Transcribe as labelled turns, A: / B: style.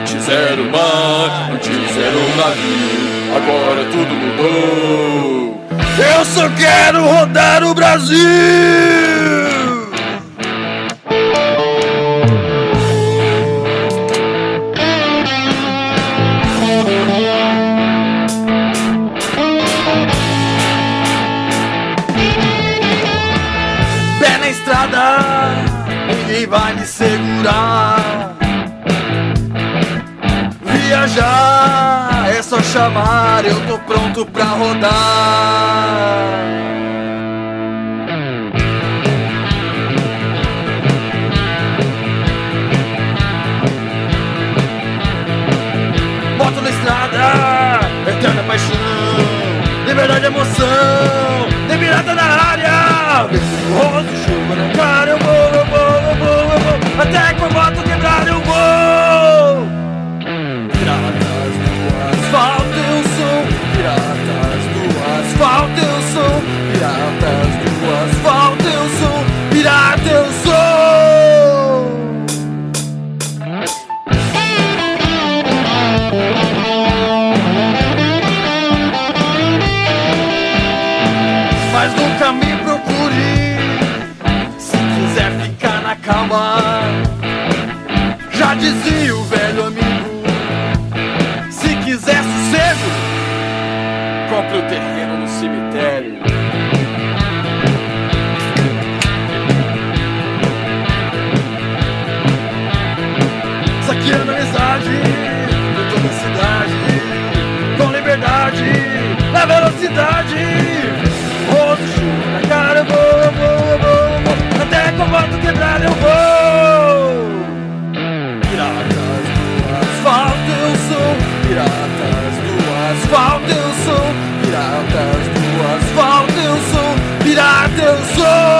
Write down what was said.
A: Antes era o mar, antes era o navio, agora tudo mudou. Eu só quero rodar o Brasil! Pé na estrada, ninguém vai me segurar. Viajar é só chamar, eu tô pronto pra rodar. Moto na estrada, eterna paixão, liberdade, emoção, tem pirata na área. Rosto, chuva na cara, eu vou. Até que a moto quebrar eu vou. Piratas do asfalto eu sou, piratas do asfalto eu sou, piratas do asfalto eu sou, pirata eu sou. Mas nunca me procure, se quiser ficar na calma. Já dizia o velho amigo, se quiser sossego, compre o terreno no cemitério. Saqueando amizade por toda a cidade, com liberdade, na velocidade. Rosto, chuva na cara, eu vou. Até com a moto quebrar eu vou. Piratas do asfalto eu sou, piratas do asfalto eu sou, piratas do asfalto eu sou, pirata eu sou.